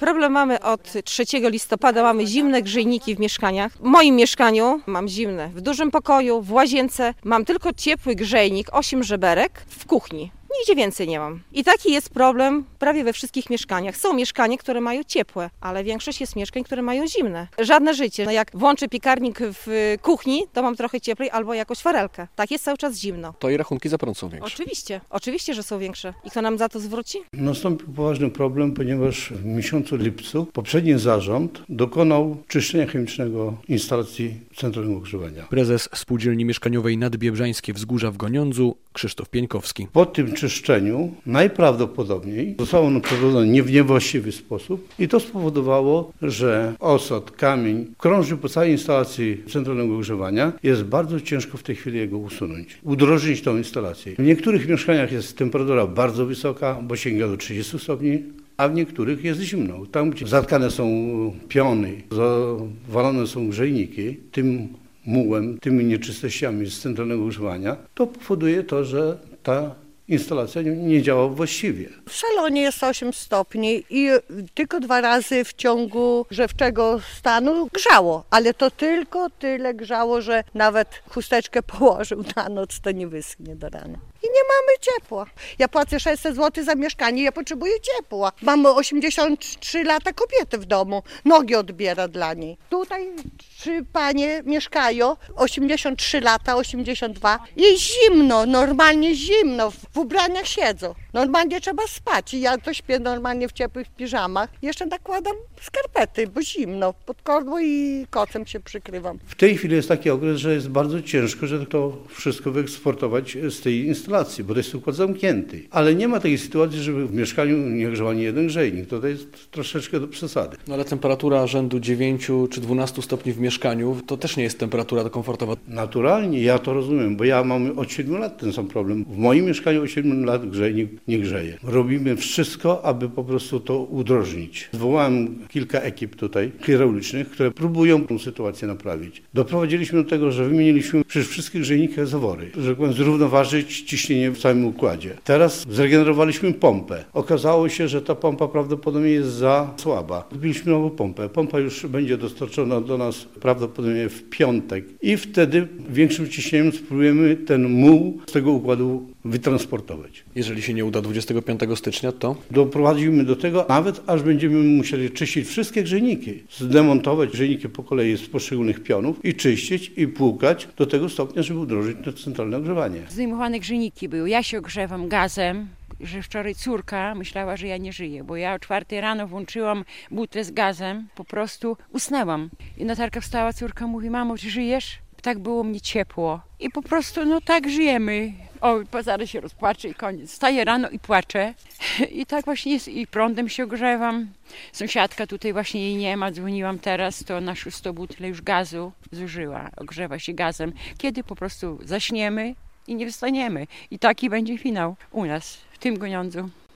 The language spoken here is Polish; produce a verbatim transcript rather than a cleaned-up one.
Problem mamy od trzeciego listopada, mamy zimne grzejniki w mieszkaniach. W moim mieszkaniu mam zimne, w dużym pokoju, w łazience mam tylko ciepły grzejnik, osiem żeberek w kuchni. Nigdzie więcej nie mam. I taki jest problem prawie we wszystkich mieszkaniach. Są mieszkania, które mają ciepłe, ale większość jest mieszkań, które mają zimne. Żadne życie. No jak włączę piekarnik w kuchni, to mam trochę cieplej albo jakąś farelkę. Tak jest cały czas zimno. To i rachunki za prąd są większe. Oczywiście, oczywiście, że są większe. I kto nam za to zwróci? Nastąpił poważny problem, ponieważ w miesiącu lipcu poprzedni zarząd dokonał czyszczenia chemicznego instalacji centralnego ogrzewania. Prezes Spółdzielni Mieszkaniowej Nadbiebrzańskie Wzgórza w Goniądzu, Krzysztof Pieńkowski. Po tym czyszczeniu najprawdopodobniej zostało ono przeprowadzone nie w niewłaściwy sposób i to spowodowało, że osad, kamień krąży po całej instalacji centralnego ogrzewania. Jest bardzo ciężko w tej chwili jego usunąć, udrożnić tą instalację. W niektórych mieszkaniach jest temperatura bardzo wysoka, bo sięga do trzydziestu stopni, a w niektórych jest zimno. Tam, gdzie zatkane są piony, zawalone są grzejniki, tym mułem, tymi nieczystościami z centralnego ogrzewania, to powoduje to, że ta instalacja nie, nie działa właściwie. W salonie jest osiem stopni i tylko dwa razy w ciągu grzewczego stanu grzało, ale to tylko tyle grzało, że nawet chusteczkę położył na noc, to nie wyschnie do rana. I nie mamy ciepła. Ja płacę sześćset złotych za mieszkanie, ja potrzebuję ciepła. Mamy osiemdziesiąt trzy lata kobiety w domu, nogi odbiera dla niej. Tutaj trzy panie mieszkają, osiemdziesiąt trzy lata, osiemdziesiąt dwa. Jest zimno, normalnie zimno, w ubraniach siedzą. Normalnie trzeba spać i ja to śpię normalnie w ciepłych piżamach. Jeszcze nakładam skarpety, bo zimno, pod kołdrą i kocem się przykrywam. W tej chwili jest taki okres, że jest bardzo ciężko, że to wszystko wyeksportować z tej instalacji, bo to jest układ zamknięty. Ale nie ma takiej sytuacji, żeby w mieszkaniu nie grzał ani jeden grzejnik. To jest troszeczkę do przesady. No ale temperatura rzędu dziewięciu czy dwunastu stopni w mieszkaniu to też nie jest temperatura komfortowa. Naturalnie, ja to rozumiem, bo ja mam od siedmiu lat ten sam problem. W moim mieszkaniu od siedmiu lat grzejnik nie grzeje. Robimy wszystko, aby po prostu to udrożnić. Zwołałem kilka ekip tutaj hydraulicznych, które próbują tę sytuację naprawić. Doprowadziliśmy do tego, że wymieniliśmy przy wszystkich grzejnikach zawory, żeby tak powiem, zrównoważyć ciśnienie w całym układzie. Teraz zregenerowaliśmy pompę. Okazało się, że ta pompa prawdopodobnie jest za słaba. Kupiliśmy nową pompę. Pompa już będzie dostarczona do nas prawdopodobnie w piątek i wtedy większym ciśnieniem spróbujemy ten muł z tego układu wytransportować. Jeżeli się nie uda dwudziestego piątego stycznia, to? Doprowadzimy do tego, nawet aż będziemy musieli czyścić wszystkie grzejniki, zdemontować grzejniki po kolei z poszczególnych pionów i czyścić i płukać do tego stopnia, żeby udrożyć to centralne ogrzewanie. Zdejmowane grzejniki były. Ja się ogrzewam gazem, że wczoraj córka myślała, że ja nie żyję, bo ja o czwartej rano włączyłam butlę z gazem, po prostu usnęłam. I Natalka wstała, córka mówi: mamo, czy żyjesz? Tak było mnie ciepło. I po prostu, no tak żyjemy. O, zaraz się rozpłaczę i koniec. Wstaję rano i płaczę. I tak właśnie jest. I prądem się ogrzewam. Sąsiadka tutaj właśnie jej nie ma. Dzwoniłam teraz, to na szóstą butlę już gazu zużyła. Ogrzewa się gazem. Kiedy po prostu zaśniemy i nie wstaniemy. I taki będzie finał u nas, w tym Goniądzu.